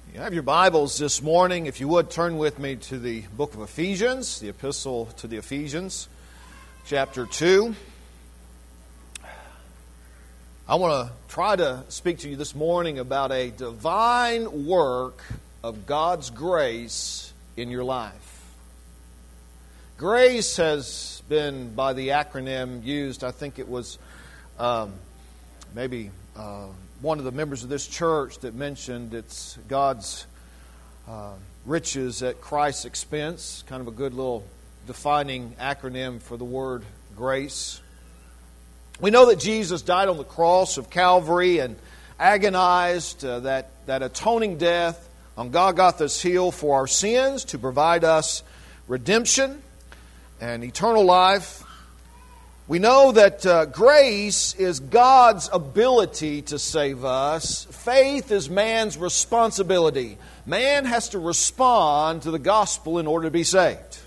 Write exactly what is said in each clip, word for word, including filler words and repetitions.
You have your Bibles this morning. If you would, turn with me to the book of Ephesians, the epistle to the Ephesians, chapter two. I want to try to speak to you this morning about a divine work of God's grace in your life. Grace has been, by the acronym used, I think it was um, maybe... Uh, one of the members of this church that mentioned it's God's uh, riches at Christ's expense. Kind of a good little defining acronym for the word grace. We know that Jesus died on the cross of Calvary and agonized uh, that, that atoning death on Golgotha's hill for our sins to provide us redemption and eternal life. We know that uh, grace is God's ability to save us. Faith is man's responsibility. Man has to respond to the gospel in order to be saved.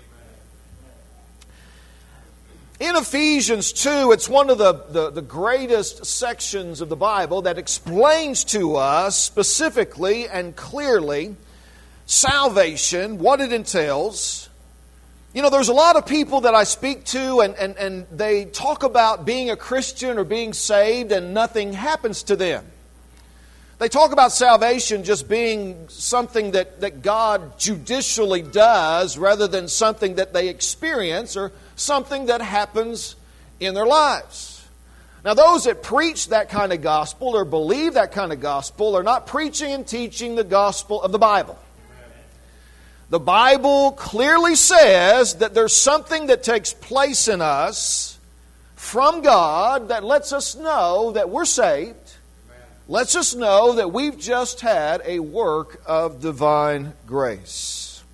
In Ephesians two, it's one of the, the, the greatest sections of the Bible that explains to us specifically and clearly salvation, what it entails. You know, there's a lot of people that I speak to and, and, and they talk about being a Christian or being saved and nothing happens to them. They talk about salvation just being something that, that God judicially does rather than something that they experience or something that happens in their lives. Now, those that preach that kind of gospel or believe that kind of gospel are not preaching and teaching the gospel of the Bible. The Bible clearly says that there's something that takes place in us from God that lets us know that we're saved, lets us know that we've just had a work of divine grace.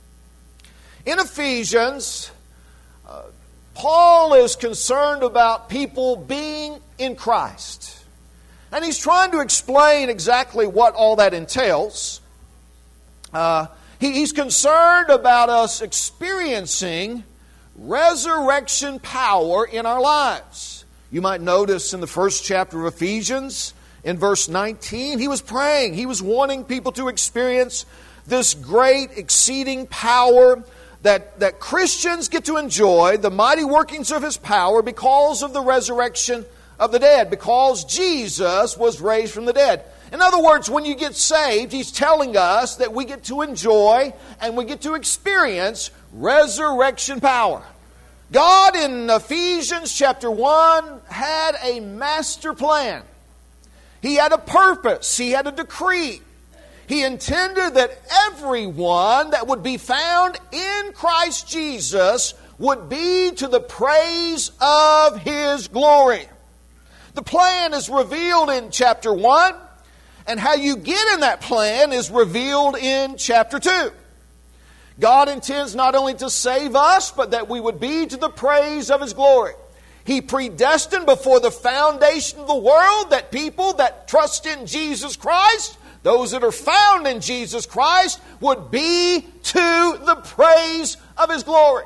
In Ephesians, uh, Paul is concerned about people being in Christ. And he's trying to explain exactly what all that entails. Uh, He's concerned about us experiencing resurrection power in our lives. You might notice in the first chapter of Ephesians, in verse nineteen, he was praying. He was wanting people to experience this great, exceeding power that, that Christians get to enjoy, the mighty workings of His power because of the resurrection of the dead, because Jesus was raised from the dead. In other words, when you get saved, He's telling us that we get to enjoy and we get to experience resurrection power. God in Ephesians chapter one had a master plan. He had a purpose. He had a decree. He intended that everyone that would be found in Christ Jesus would be to the praise of His glory. The plan is revealed in chapter one. And how you get in that plan is revealed in chapter two. God intends not only to save us, but that we would be to the praise of His glory. He predestined before the foundation of the world that people that trust in Jesus Christ, those that are found in Jesus Christ, would be to the praise of His glory.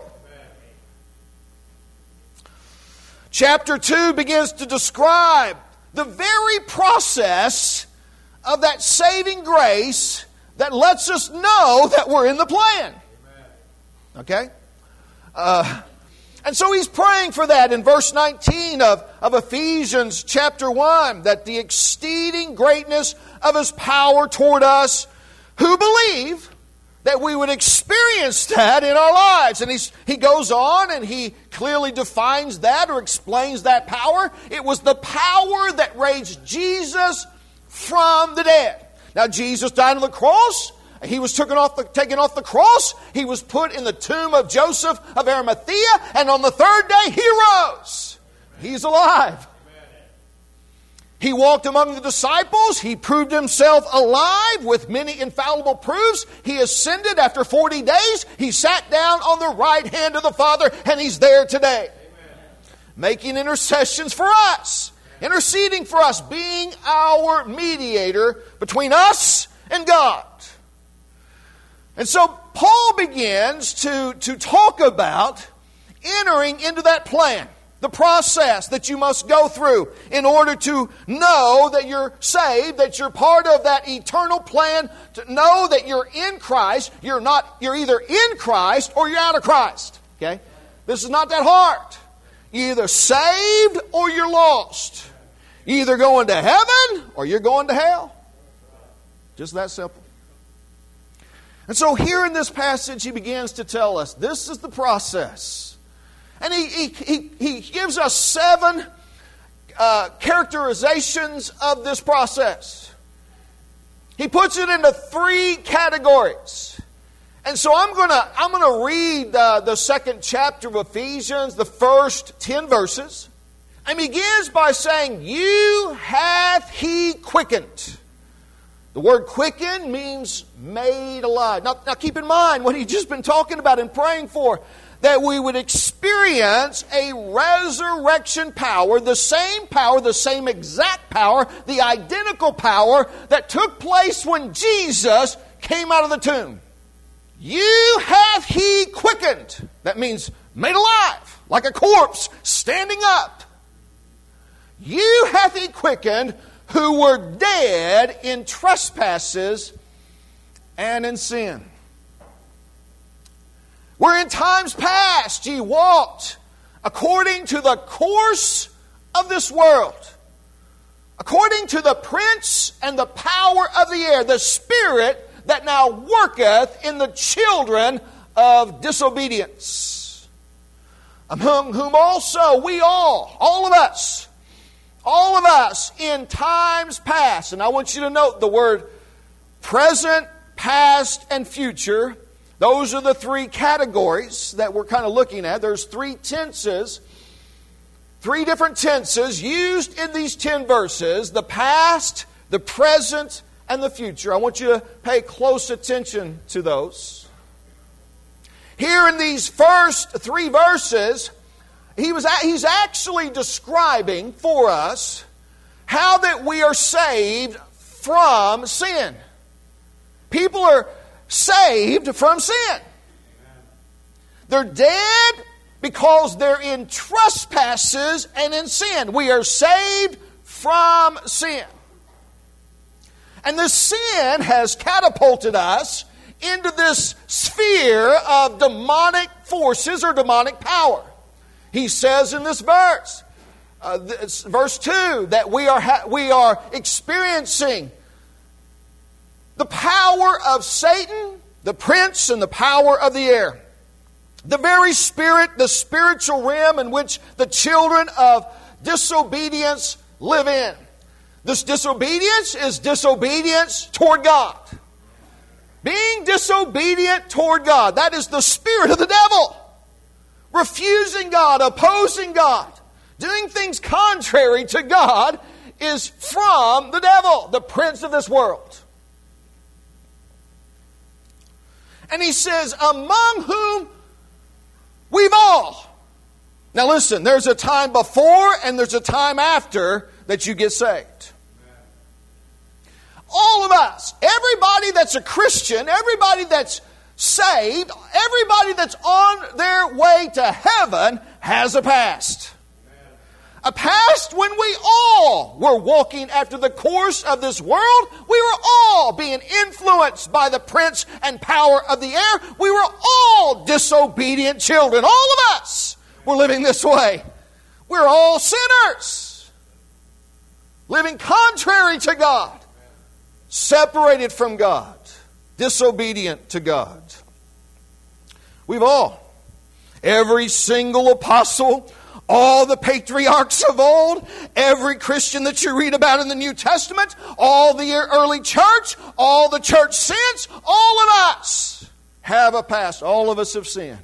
Chapter two begins to describe the very process of that saving grace that lets us know that we're in the plan. Okay? Uh, and so he's praying for that in verse nineteen of, of Ephesians chapter one, that the exceeding greatness of His power toward us who believe, that we would experience that in our lives. And he's, he goes on and he clearly defines that or explains that power. It was the power that raised Jesus from the dead. Now, Jesus died on the cross. He was taken off the, taken off the cross. He was put in the tomb of Joseph of Arimathea. And on the third day, He rose. He's alive. He walked among the disciples. He proved Himself alive with many infallible proofs. He ascended after forty days. He sat down on the right hand of the Father, and He's there today, making intercessions for us. Interceding for us, being our mediator between us and God. And so Paul begins to, to talk about entering into that plan. the process that you must go through in order to know that you're saved, that you're part of that eternal plan, to know that you're in Christ. You're not, you're either in Christ or you're out of Christ. Okay? This is not that hard. You're either saved or you're lost. You're either going to heaven or you're going to hell. Just that simple. And so here in this passage, he begins to tell us this is the process. And he, he, he, he gives us seven uh, characterizations of this process. He puts it into three categories. And so I'm going to I'm going to read uh, the second chapter of Ephesians, the first ten verses. And he begins by saying, "You hath he quickened." The word quicken means made alive. Now, now keep in mind what he's just been talking about and praying for. That we would experience a resurrection power, the same power, the same exact power, the identical power that took place when Jesus came out of the tomb. You hath he quickened. That means made alive, like a corpse standing up. You hath he quickened who were dead in trespasses and in sin. Where in times past ye walked according to the course of this world, according to the prince and the power of the air, the spirit that now worketh in the children of disobedience, among whom also we all, all of us, all of us in times past, and I want you to note the word present, past, and future. Those are the three categories that we're kind of looking at. There's three tenses, three different tenses used in these ten verses, the past, the present, and the future. I want you to pay close attention to those. Here in these first three verses, he was he's actually describing for us how that we are saved from sin. People are saved from sin. They're dead because they're in trespasses and in sin. We are saved from sin. And this sin has catapulted us into this sphere of demonic forces or demonic power. He says in this verse, uh, this, verse two, that we are ha- we are experiencing the power of Satan, the prince, and the power of the air. The very spirit, the spiritual realm in which the children of disobedience live in. This disobedience is disobedience toward God. Being disobedient toward God, that is the spirit of the devil. Refusing God, opposing God, doing things contrary to God is from the devil, the prince of this world. And he says, among whom we've all. Now listen, there's a time before and there's a time after that you get saved. All of us, everybody that's a Christian, everybody that's saved, everybody that's on their way to heaven has a past. A past when we all were walking after the course of this world. We were all being influenced by the prince and power of the air. We were all disobedient children. All of us were living this way. We're all sinners. Living contrary to God. Separated from God. Disobedient to God. We've all. Every single apostle, all the patriarchs of old, every Christian that you read about in the New Testament, all the early church, all the church saints, all of us have a past. All of us have sinned.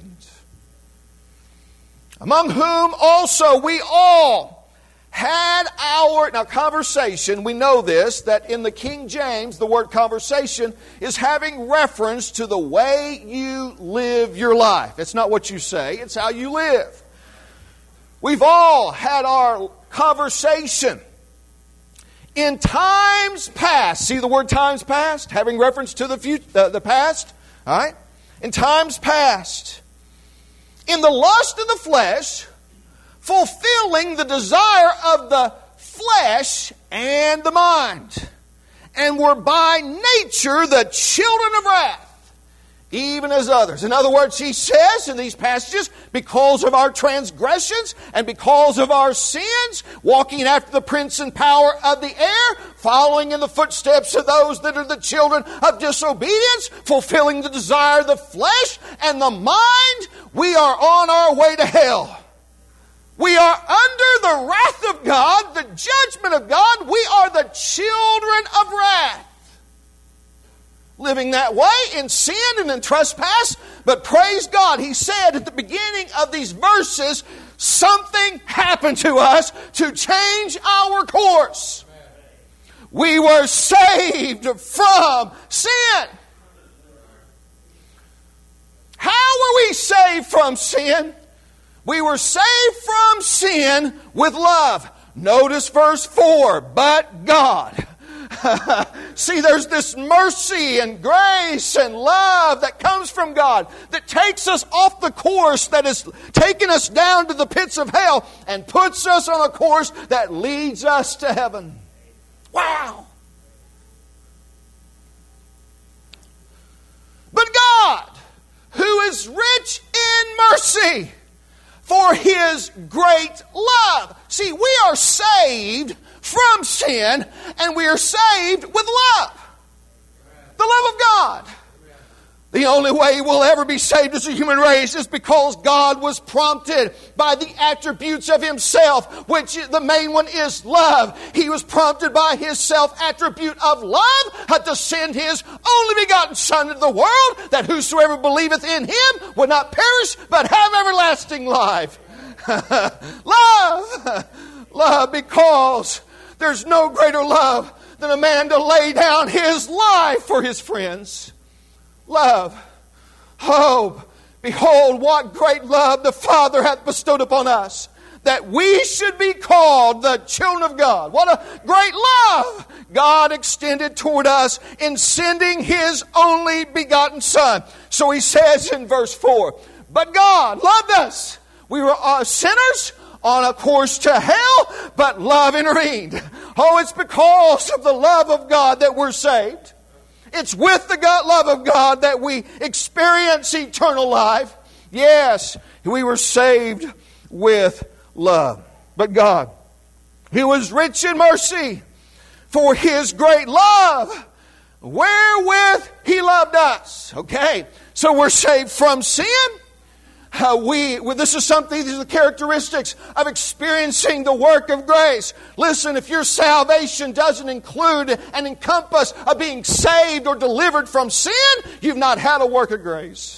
Among whom also we all had our, now conversation, we know this, that in the King James, the word conversation is having reference to the way you live your life. It's not what you say, it's how you live. We've all had our conversation in times past. See the word times past? Having reference to the future, uh, the past. All right? In times past. In the lust of the flesh, fulfilling the desire of the flesh and the mind, and were by nature the children of wrath, even as others. In other words, he says in these passages, because of our transgressions and because of our sins, walking after the prince and power of the air, following in the footsteps of those that are the children of disobedience, fulfilling the desire of the flesh and the mind, we are on our way to hell. We are under the wrath of God, the judgment of God. We are the children of wrath. Living that way in sin and in trespass. But praise God, he said at the beginning of these verses, something happened to us to change our course. We were saved from sin. How were we saved from sin? We were saved from sin with love. Notice verse four, but God. See, there's this mercy and grace and love that comes from God that takes us off the course that is taking us down to the pits of hell and puts us on a course that leads us to heaven. Wow! But God, who is rich in mercy, for His great love. See, we are saved from sin, and we are saved with love. The love of God. The only way we'll ever be saved as a human race is because God was prompted by the attributes of Himself, which the main one is love. He was prompted by His self-attribute of love to send His only begotten Son into the world, that whosoever believeth in Him would not perish, but have everlasting life. Love! Love, because there's no greater love than a man to lay down his life for his friends. Love. Oh, behold, what great love the Father hath bestowed upon us, that we should be called the children of God. What a great love God extended toward us in sending His only begotten Son. So He says in verse four, but God loved us. We were uh, sinners on a course to hell, but love intervened. Oh, it's because of the love of God that we're saved. It's with the God, love of God that we experience eternal life. Yes, we were saved with love. But God, He was rich in mercy, for His great love, wherewith He loved us. Okay, so we're saved from sin. Uh, we, well, this is something, these are the characteristics of experiencing the work of grace. Listen, if your salvation doesn't include and encompass of being saved or delivered from sin, you've not had a work of grace.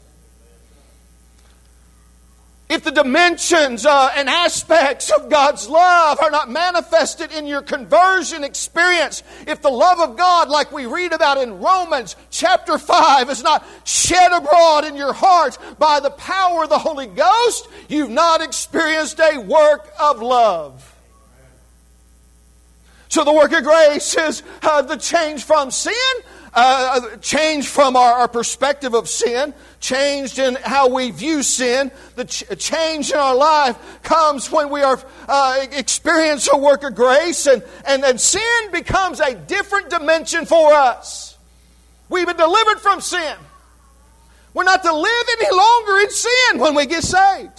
If the dimensions uh, and aspects of God's love are not manifested in your conversion experience, if the love of God, like we read about in Romans chapter five, is not shed abroad in your heart by the power of the Holy Ghost, you've not experienced a work of love. So the work of grace is uh, the change from sin, uh, change from our, our perspective of sin, changed in how we view sin. The ch- change in our life comes when we are uh, experience a work of grace, and, and, and sin becomes a different dimension for us. We've been delivered from sin. We're not to live any longer in sin when we get saved.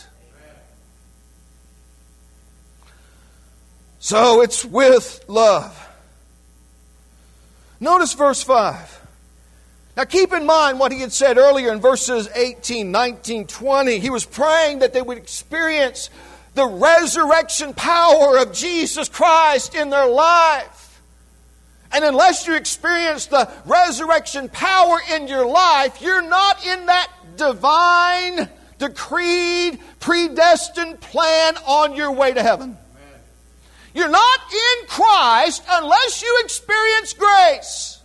So it's with love. Notice verse five. Now keep in mind what he had said earlier in verses eighteen, nineteen, twenty. He was praying that they would experience the resurrection power of Jesus Christ in their life. And unless you experience the resurrection power in your life, you're not in that divine, decreed, predestined plan on your way to heaven. You're not in Christ unless you experience grace.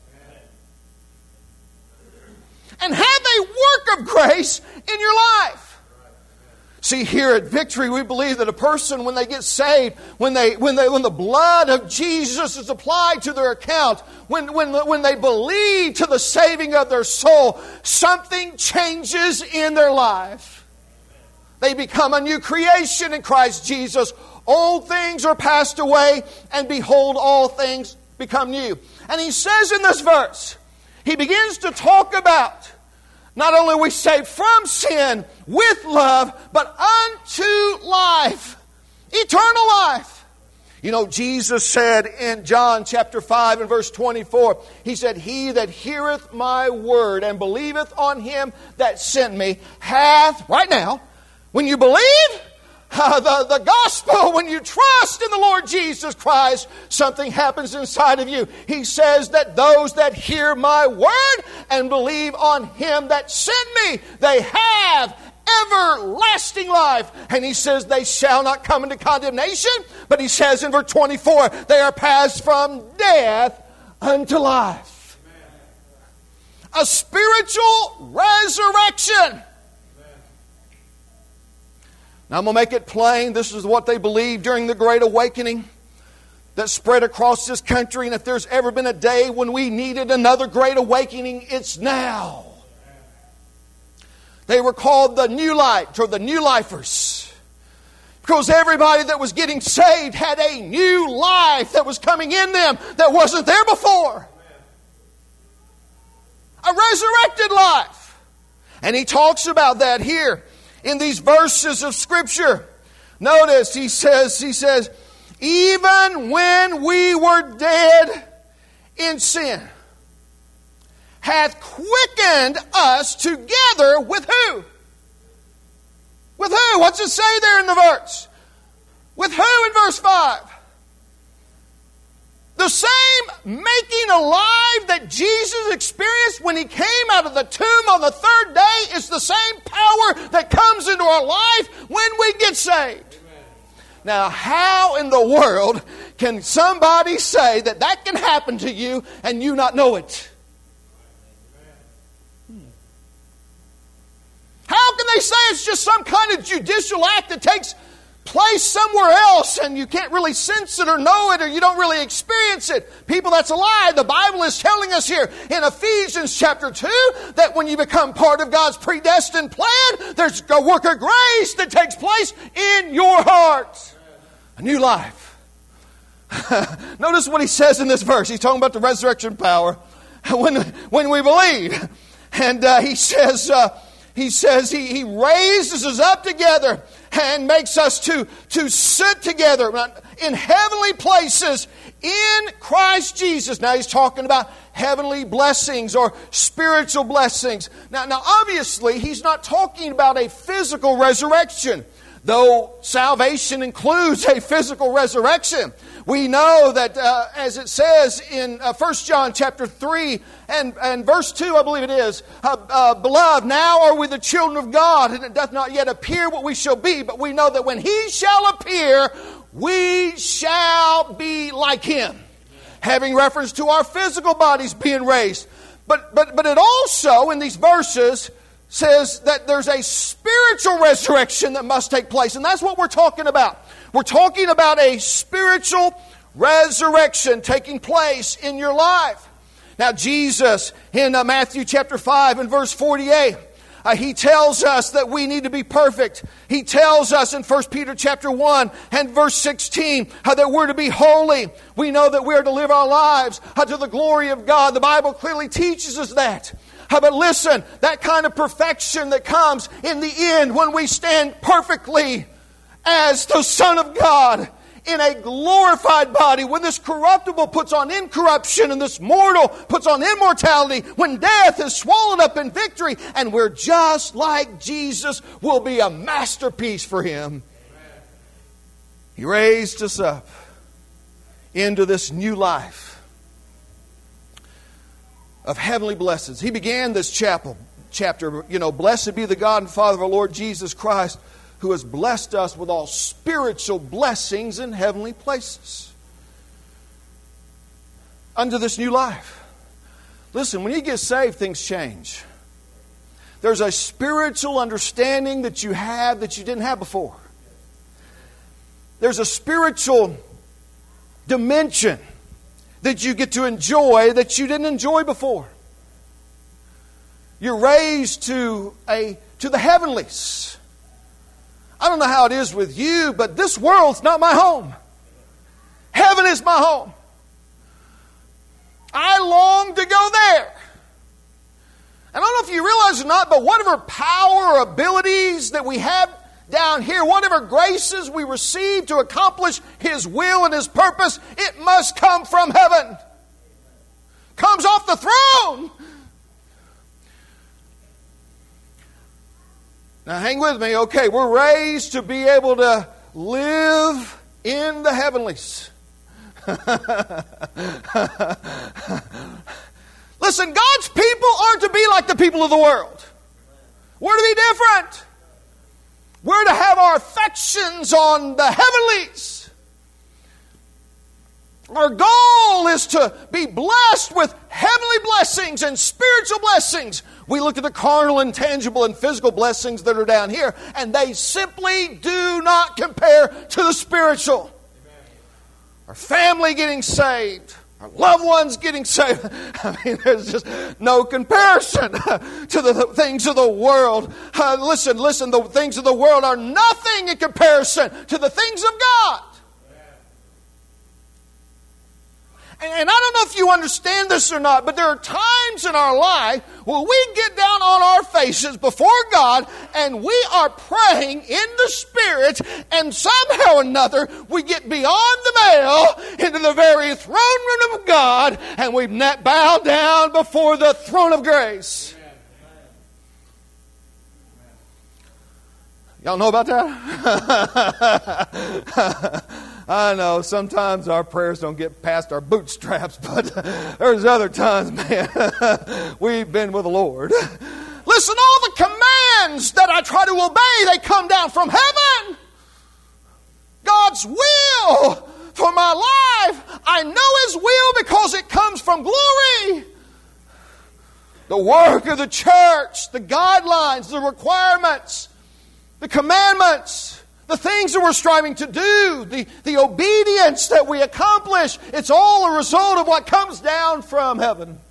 And have a work of grace in your life. See, here at Victory, we believe that a person, when they get saved, when they when they when the blood of Jesus is applied to their account, when when when they believe to the saving of their soul, something changes in their life. They become a new creation in Christ Jesus. Old things are passed away, and behold, all things become new. And he says in this verse, he begins to talk about not only are we saved from sin with love, but unto life, eternal life. You know, Jesus said in John chapter five and verse twenty-four, He said, He that heareth my word and believeth on Him that sent me hath, right now, when you believe uh, the, the gospel, when you trust in the Lord Jesus Christ, something happens inside of you. He says that those that hear my word and believe on Him that sent me, they have everlasting life. And he says they shall not come into condemnation, but he says in verse twenty-four, they are passed from death unto life. Amen. A spiritual resurrection. Amen. Now I'm going to make it plain. This is what they believed during the Great Awakening that spread across this country. And if there's ever been a day when we needed another Great Awakening, it's now. They were called the New Light or the New Lifers. Because everybody that was getting saved had a new life that was coming in them that wasn't there before. A resurrected life. And he talks about that here in these verses of Scripture. Notice he says, he says, even when we were dead in sin, hath quickened us together with who? With who? What's it say there in the verse? With who in verse five? The same making alive that Jesus experienced when He came out of the tomb on the third day is the same power that comes into our life when we get saved. Amen. Now, how in the world can somebody say that that can happen to you and you not know it? How can they say it's just some kind of judicial act that takes place somewhere else and you can't really sense it or know it or you don't really experience it? People, that's a lie. The Bible is telling us here in Ephesians chapter two that when you become part of God's predestined plan, there's a work of grace that takes place in your heart. A new life. Notice what he says in this verse. He's talking about the resurrection power when, when we believe. And uh, he says... Uh, He says he, he raises us up together and makes us to, to sit together in heavenly places in Christ Jesus. Now he's talking about heavenly blessings or spiritual blessings. Now, now obviously he's not talking about a physical resurrection. Though salvation includes a physical resurrection, we know that uh, as it says in uh, First John chapter three and, and verse two, I believe it is, uh, uh, Beloved, now are we the children of God, and it doth not yet appear what we shall be, but we know that when He shall appear, we shall be like Him. Having reference to our physical bodies being raised. But, but, but it also, in these verses, says that there's a spiritual resurrection that must take place. And that's what we're talking about. We're talking about a spiritual resurrection taking place in your life. Now Jesus, in uh, Matthew chapter five and verse forty-eight, uh, He tells us that we need to be perfect. He tells us in First Peter chapter one and verse sixteen uh, that we're to be holy. We know that we're to live our lives uh, to the glory of God. The Bible clearly teaches us that. But listen, that kind of perfection that comes in the end when we stand perfectly as the Son of God in a glorified body, when this corruptible puts on incorruption and this mortal puts on immortality, when death is swallowed up in victory, and we're just like Jesus, will be a masterpiece for Him. Amen. He raised us up into this new life of heavenly blessings. He began this chapel, chapter, you know, blessed be the God and Father of our Lord Jesus Christ, who has blessed us with all spiritual blessings in heavenly places. Unto this new life. Listen, when you get saved, things change. There's a spiritual understanding that you have that you didn't have before. There's a spiritual dimension that you get to enjoy that you didn't enjoy before. You're raised to a to the heavenlies. I don't know how it is with you, but this world's not my home. Heaven is my home. I long to go there. I don't know if you realize or not, but whatever power or abilities that we have down here, whatever graces we receive to accomplish His will and His purpose, it must come from heaven. Comes off the throne. Now hang with me. Okay, we're raised to be able to live in the heavenlies. Listen, God's people aren't to be like the people of the world. We're to be different. We're to have our affections on the heavenlies. Our goal is to be blessed with heavenly blessings and spiritual blessings. We look at the carnal and tangible and physical blessings that are down here, and they simply do not compare to the spiritual. Our family getting saved, our loved ones getting saved. I mean, there's just no comparison to the things of the world. Uh, listen, listen, the things of the world are nothing in comparison to the things of God. And, and I don't know if you understand this or not, but there are times in our life where we get down on our faces before God and we are praying in the Spirit, and somehow or another we get beyond the veil into the very throne room of God, and we bow down before the throne of grace. Y'all know about that? I know sometimes our prayers don't get past our bootstraps, but there's other times, man, we've been with the Lord. Listen, all the commands that I try to obey, they come down from heaven. God's will for my life, I know His will because it comes from glory. The work of the church, the guidelines, the requirements, the commandments, the things that we're striving to do, the, the obedience that we accomplish, it's all a result of what comes down from heaven.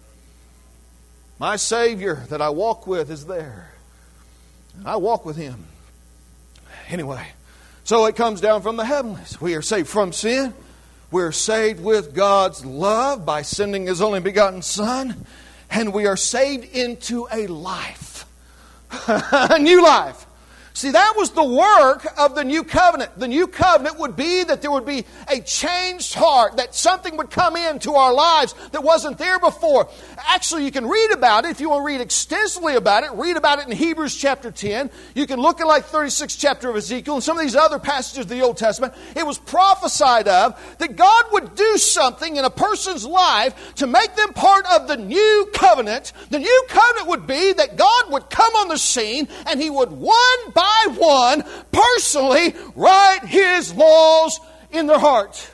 My Savior that I walk with is there. I walk with Him. Anyway, so it comes down from the heavens. We are saved from sin. We're saved with God's love by sending His only begotten Son. And we are saved into a life. A new life. See, that was the work of the new covenant. The new covenant would be that there would be a changed heart, that something would come into our lives that wasn't there before. Actually, you can read about it. If you want to read extensively about it, read about it in Hebrews chapter ten. You can look at like thirty-sixth chapter of Ezekiel and some of these other passages of the Old Testament. It was prophesied of that God would do something in a person's life to make them part of the new covenant. The new covenant would be that God would come on the scene and He would one by one personally write His laws in their heart.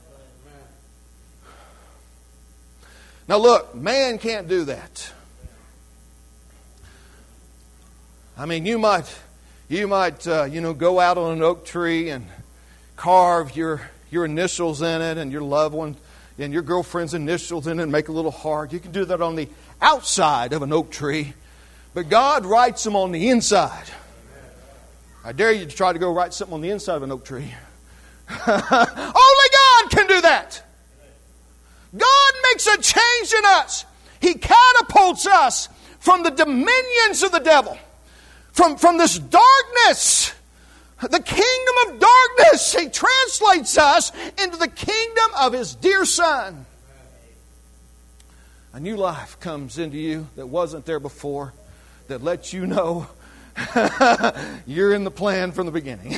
Now look, man can't do that. I mean, you might, you might, uh, you know, go out on an oak tree and carve your your initials in it and your loved one and your girlfriend's initials in it and make a little heart. You can do that on the outside of an oak tree, but God writes them on the inside. I dare you to try to go write something on the inside of an oak tree. Only God can do that. God makes a change in us. He catapults us from the dominions of the devil. From, from this darkness, the kingdom of darkness. He translates us into the kingdom of His dear Son. A new life comes into you that wasn't there before, that lets you know you're in the plan from the beginning.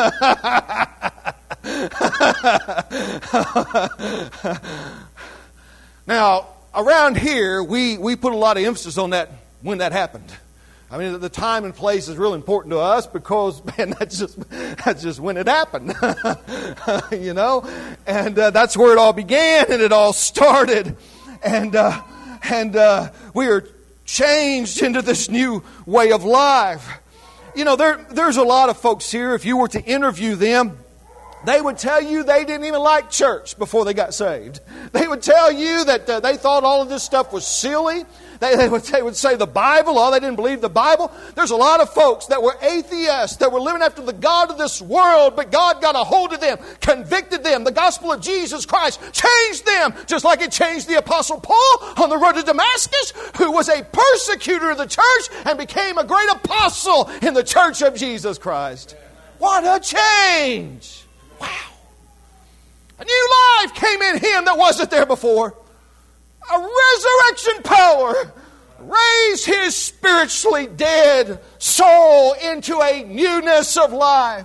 Now, around here, we, we put a lot of emphasis on that when that happened. I mean, the time and place is real important to us because, man, that's just that's just when it happened, you know. And uh, that's where it all began and it all started, and uh, and uh, we are changed into this new way of life. You know, there there's a lot of folks here. If you were to interview them, They would tell you they didn't even like church before they got saved. They would tell you that uh, they thought all of this stuff was silly. They, they, would, they would say the Bible, oh, they didn't believe the Bible. There's a lot of folks that were atheists, that were living after the God of this world, but God got a hold of them, convicted them. The gospel of Jesus Christ changed them, just like it changed the Apostle Paul on the road to Damascus, who was a persecutor of the church and became a great apostle in the church of Jesus Christ. What a change! Wow. A new life came in him that wasn't there before. A resurrection power raised his spiritually dead soul into a newness of life.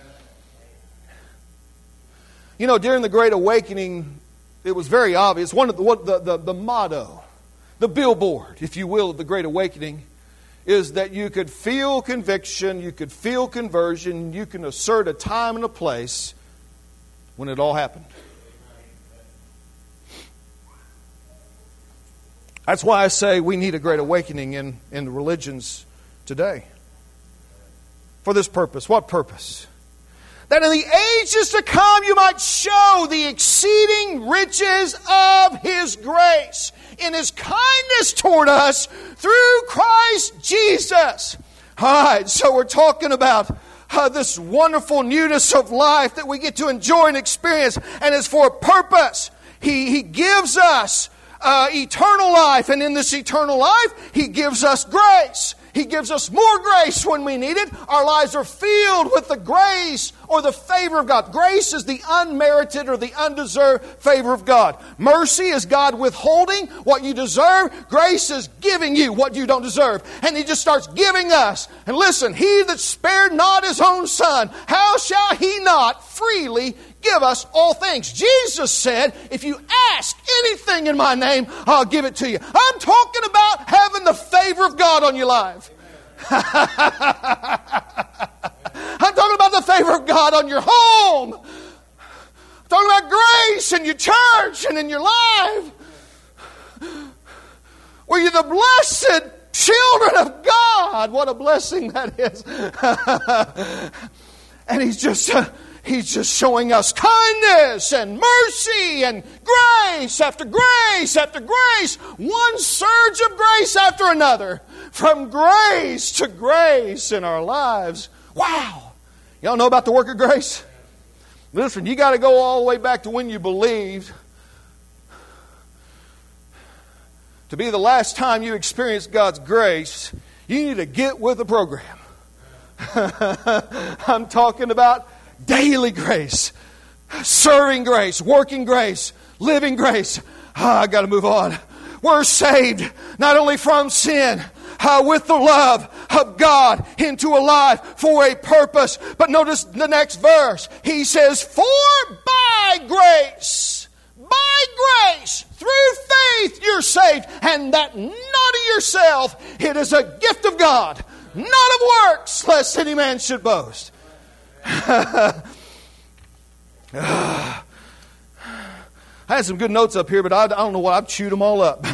You know, during the Great Awakening, it was very obvious. One of the, what the, the, the motto, the billboard, if you will, of the Great Awakening is that you could feel conviction, you could feel conversion, you can assert a time and a place when it all happened. That's why I say we need a great awakening in, in the religions today. For this purpose. What purpose? That in the ages to come you might show the exceeding riches of His grace in His kindness toward us through Christ Jesus. All right, so we're talking about Uh, this wonderful newness of life that we get to enjoy and experience, and it's for a purpose. He, he gives us uh, eternal life, and in this eternal life, He gives us grace. He gives us more grace when we need it. Our lives are filled with the grace or the favor of God. Grace is the unmerited or the undeserved favor of God. Mercy is God withholding what you deserve. Grace is giving you what you don't deserve. And He just starts giving us. And listen, He that spared not His own Son, how shall He not freely give us all things? Jesus said, if you ask anything in my name, I'll give it to you. I'm talking about having the favor of God on your life. I'm talking about the favor of God on your home. I'm talking about grace in your church and in your life. Where you're the blessed children of God. What a blessing that is. And He's just... Uh, He's just showing us kindness and mercy and grace after grace after grace. One surge of grace after another. From grace to grace in our lives. Wow. Y'all know about the work of grace? Listen, you got to go all the way back to when you believed to be the last time you experienced God's grace. You need to get with the program. I'm talking about daily grace, serving grace, working grace, living grace. Oh, I got to move on. We're saved not only from sin, uh, with the love of God into a life for a purpose. But notice the next verse. He says, for by grace, by grace, through faith you're saved, and that not of yourself, it is a gift of God, not of works, lest any man should boast. I had some good notes up here, but I, I don't know why I've chewed them all up.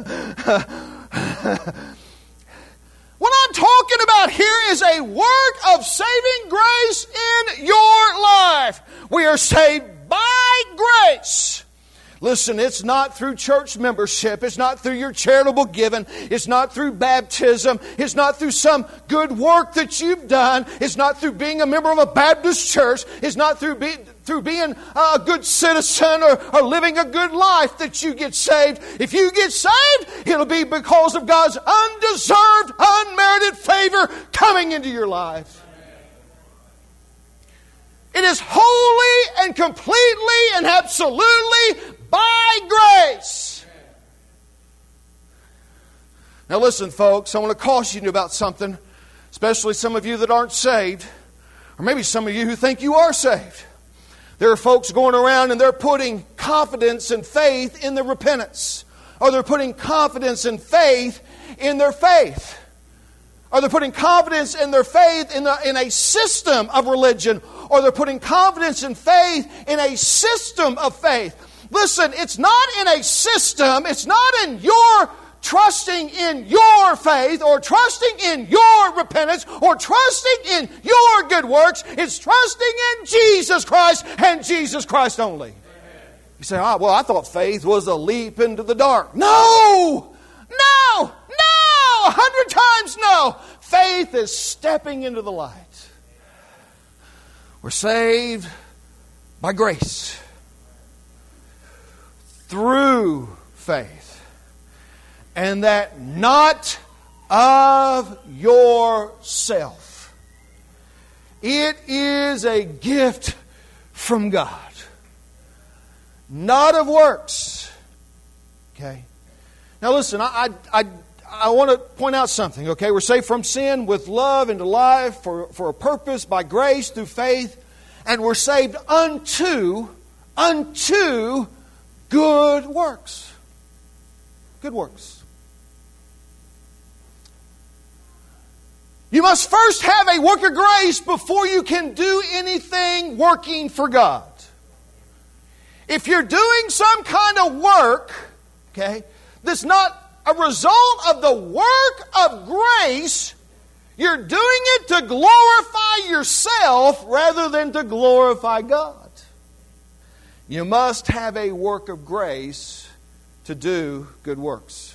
What I'm talking about here is a work of saving grace in your life. We are saved by grace. Listen, it's not through church membership. It's not through your charitable giving. It's not through baptism. It's not through some good work that you've done. It's not through being a member of a Baptist church. It's not through, be, through being a good citizen or, or living a good life that you get saved. If you get saved, it'll be because of God's undeserved, unmerited favor coming into your life. It is wholly and completely and absolutely by grace. Now listen, folks, I want to caution you about something, especially some of you that aren't saved, or maybe some of you who think you are saved. There are folks going around and they're putting confidence and faith in their repentance, or they're putting confidence and faith in their faith, or they're putting confidence in their faith in a, in a system of religion, or they're putting confidence and faith in a system of faith. Listen, it's not in a system, it's not in your trusting in your faith or trusting in your repentance or trusting in your good works. It's trusting in Jesus Christ and Jesus Christ only. You say, oh, well, I thought faith was a leap into the dark. No! No! No! A hundred times no! Faith is stepping into the light. We're saved by grace through faith, and that not of yourself. It is a gift from God, not of works. Okay. Now listen, I I I, I want to point out something. Okay, we're saved from sin with love into life for for a purpose by grace through faith, and we're saved unto unto good works. Good works. You must first have a work of grace before you can do anything working for God. If you're doing some kind of work, okay, that's not a result of the work of grace, you're doing it to glorify yourself rather than to glorify God. You must have a work of grace to do good works.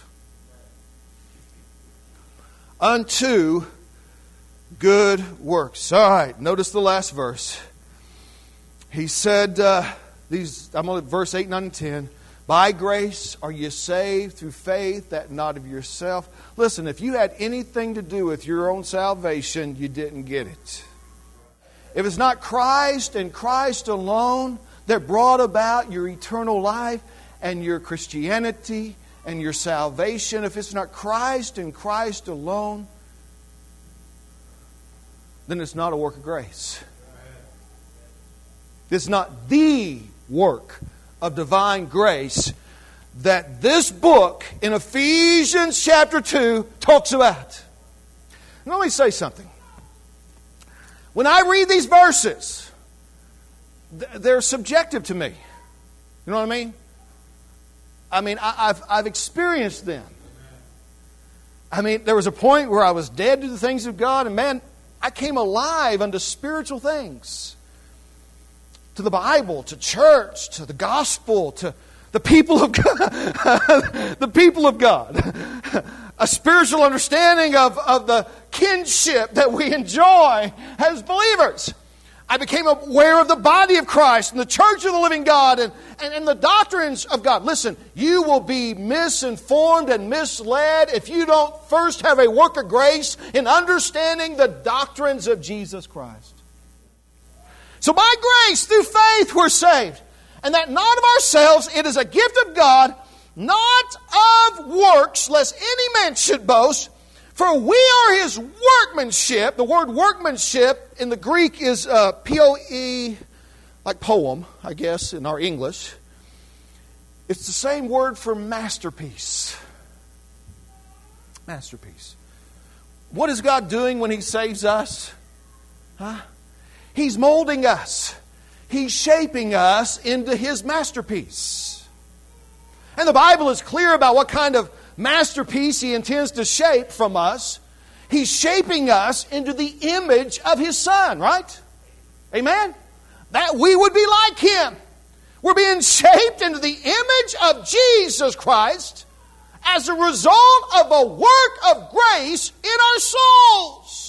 Unto good works. All right, notice the last verse. He said, uh, these. I'm on verse eight, nine, and ten. By grace are you saved through faith, that not of yourself. Listen, if you had anything to do with your own salvation, you didn't get it. If it's not Christ and Christ alone that brought about your eternal life and your Christianity and your salvation, if it's not Christ and Christ alone, then it's not a work of grace. It's not the work of divine grace that this book in Ephesians chapter two talks about. Now, let me say something. When I read these verses, they're subjective to me. You know what I mean? I mean, I've, I've experienced them. I mean, there was a point where I was dead to the things of God, and man, I came alive unto spiritual things. To the Bible, to church, to the gospel, to the people of God. The people of God. A spiritual understanding of, of the kinship that we enjoy as believers. I became aware of the body of Christ and the church of the living God and, and, and the doctrines of God. Listen, you will be misinformed and misled if you don't first have a work of grace in understanding the doctrines of Jesus Christ. So by grace, through faith, we're saved. And that not of ourselves, it is a gift of God, not of works, lest any man should boast. For we are His workmanship. The word workmanship in the Greek is uh, P O E, like poem, I guess, in our English. It's the same word for masterpiece. Masterpiece. What is God doing when He saves us? Huh? He's molding us. He's shaping us into His masterpiece. And the Bible is clear about what kind of masterpiece He intends to shape from us. He's shaping us into the image of His Son, right? Amen? That we would be like Him. We're being shaped into the image of Jesus Christ as a result of a work of grace in our souls.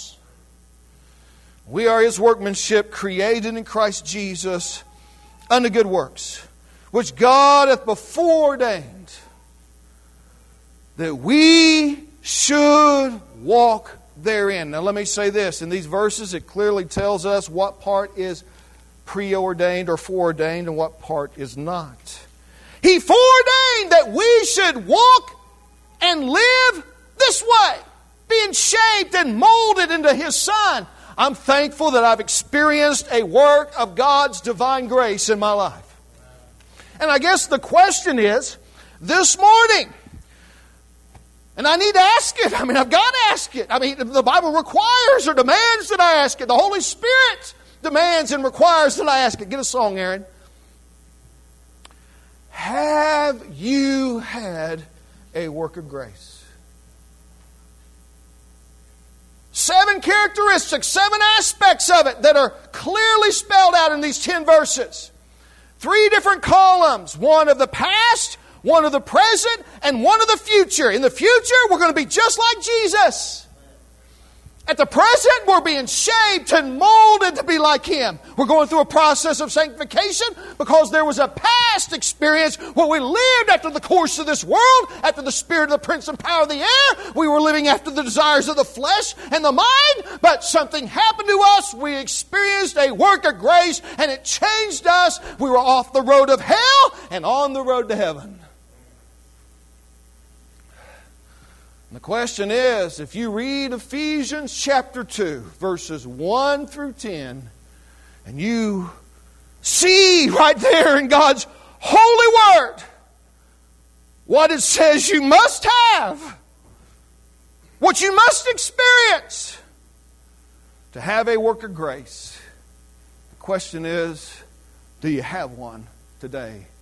We are His workmanship, created in Christ Jesus unto good works, which God hath before ordained that we should walk therein. Now let me say this. In these verses it clearly tells us what part is preordained or foreordained and what part is not. He foreordained that we should walk and live this way, being shaped and molded into His Son. I'm thankful that I've experienced a work of God's divine grace in my life. And I guess the question is, this morning, and I need to ask it. I mean, I've got to ask it. I mean, the Bible requires or demands that I ask it. The Holy Spirit demands and requires that I ask it. Get a song, Aaron. Have you had a work of grace? Seven characteristics, seven aspects of it that are clearly spelled out in these ten verses. Three different columns. One of the past, one of the present, and one of the future. In the future, we're going to be just like Jesus. At the present, we're being shaped and molded to be like Him. We're going through a process of sanctification because there was a past experience where we lived after the course of this world, after the spirit of the prince and power of the air. We were living after the desires of the flesh and the mind, but something happened to us. We experienced a work of grace and it changed us. We were off the road of hell and on the road to heaven. The question is, if you read Ephesians chapter two, verses one through ten, and you see right there in God's holy word what it says you must have, what you must experience to have a work of grace. The question is, do you have one today?